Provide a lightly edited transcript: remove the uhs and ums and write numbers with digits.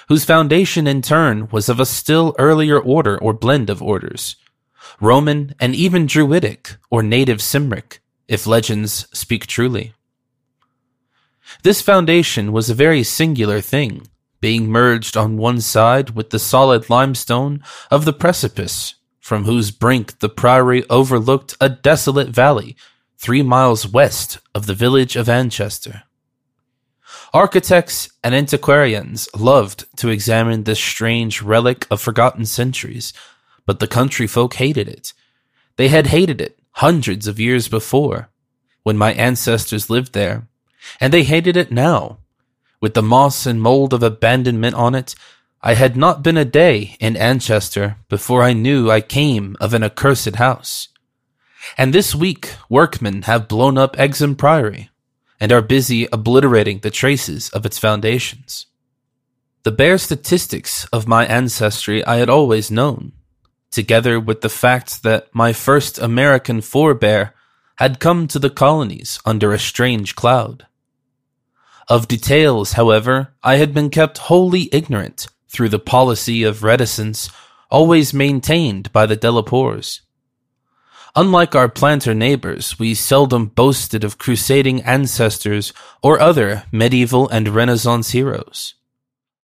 whose foundation in turn was of a still earlier order or blend of orders, Roman and even Druidic or native Cymric, if legends speak truly. This foundation was a very singular thing, being merged on one side with the solid limestone of the precipice, from whose brink the priory overlooked a desolate valley 3 miles west of the village of Anchester. Architects and antiquarians loved to examine this strange relic of forgotten centuries, but the country folk hated it. They had hated it hundreds of years before, when my ancestors lived there, and they hated it now. With the moss and mold of abandonment on it, I had not been a day in Anchester before I knew I came of an accursed house. And this week workmen have blown up Exham Priory, and are busy obliterating the traces of its foundations. The bare statistics of my ancestry I had always known, together with the fact that my first American forebear had come to the colonies under a strange cloud. Of details, however, I had been kept wholly ignorant through the policy of reticence always maintained by the Delapours. Unlike our planter neighbors, we seldom boasted of crusading ancestors or other medieval and Renaissance heroes.